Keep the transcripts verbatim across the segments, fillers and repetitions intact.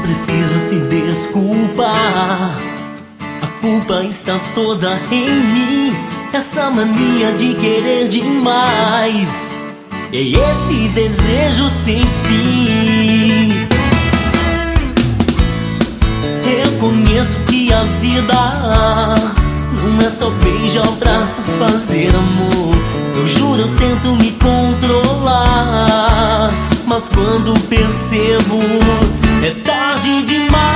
precisa se desculpar. A culpa está toda em mim. Essa mania de querer demais e esse desejo sem fim. Reconheço que a vida não é só beijo, abraço, fazer amor. Eu juro, eu tento me controlar, mas quando percebo é tarde demais.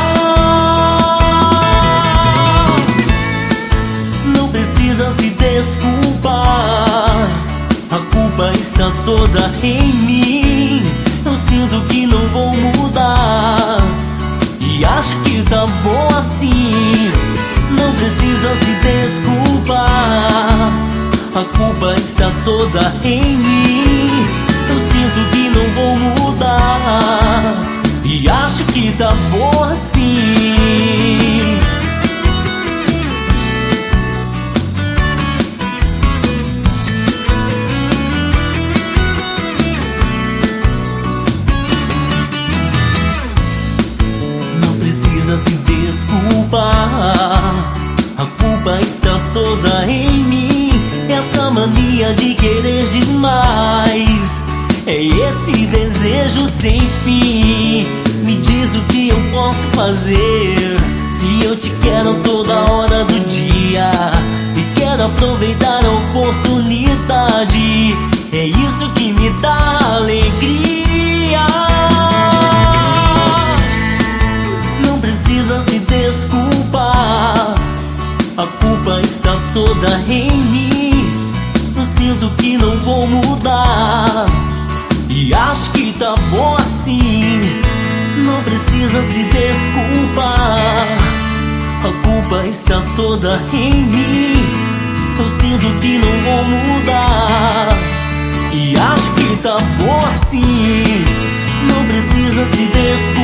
Não precisa se desculpar, a culpa está toda em mim. Eu sinto que não vou mudar e acho que tá bom assim. Não precisa se desculpar, a culpa está toda em mim. Eu sinto que não vou mudar e acho que tá bom assim. Não precisa se desculpar, a culpa está toda em mim. Essa mania de querer demais é esse desejo sem fim. Me diz o que eu posso fazer, se eu te quero toda hora do dia e quero aproveitar a oportunidade. É isso que me dá alegria. Não precisa se desculpar, a culpa está toda em mim. Eu sinto que não vou mudar e acho que tá bom assim. Não precisa se desculpar, a culpa está toda em mim. Eu sinto que não vou mudar e acho que tá bom assim. Não precisa se desculpar,